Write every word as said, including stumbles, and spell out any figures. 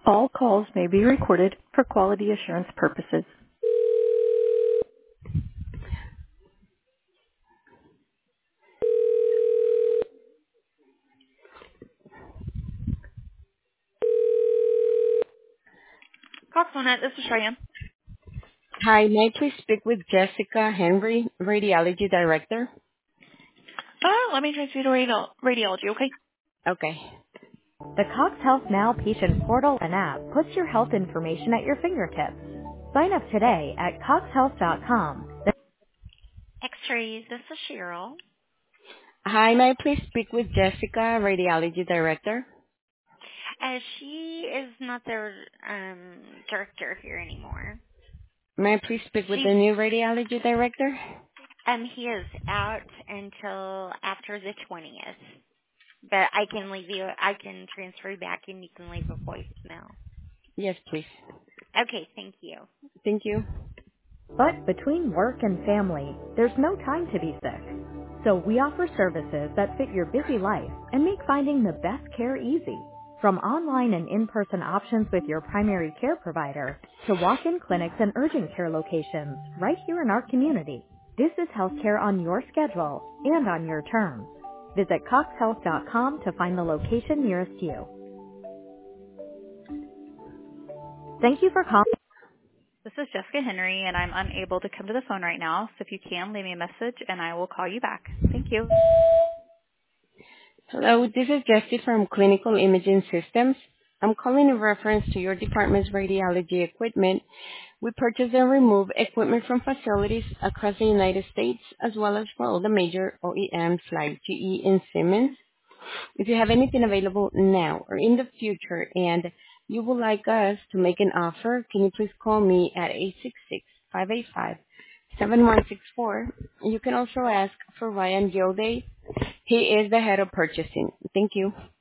All calls may be recorded for quality assurance purposes. Cosmonet, this is Cheyenne. Hi, may I please speak with Jessica Henry, Radiology Director? Uh, let me transfer you to radio- radiology, okay? Okay. The Cox Health Now patient portal and app puts your health information at your fingertips. Sign up today at cox health dot com. X-rays, this is Cheryl. Hi, may I please speak with Jessica, Radiology Director? Uh, she is not the um, director here anymore. May I please speak with She's, the new Radiology Director? um, he is out until after the twentieth. But I can leave you, I can transfer you back and you can leave a voicemail. Yes, please. Okay, thank you. Thank you. But between work and family, there's no time to be sick. So we offer services that fit your busy life and make finding the best care easy. From online and in-person options with your primary care provider to walk-in clinics and urgent care locations right here in our community. This is healthcare on your schedule and on your terms. Visit cox health dot com to find the location nearest you. Thank you for calling. This is Jessica Henry, and I'm unable to come to the phone right now, so if you can, leave me a message, and I will call you back. Thank you. Hello, this is Jessie from Clinical Imaging Systems. I'm calling in reference to your department's radiology equipment. We purchase and remove equipment from facilities across the United States, as well as for all the major O E Ms like G E and Siemens. If you have anything available now or in the future and you would like us to make an offer, can you please call me at eight six six, five eight five, seven one six four. You can also ask for Ryan Gilday. He is the head of purchasing. Thank you.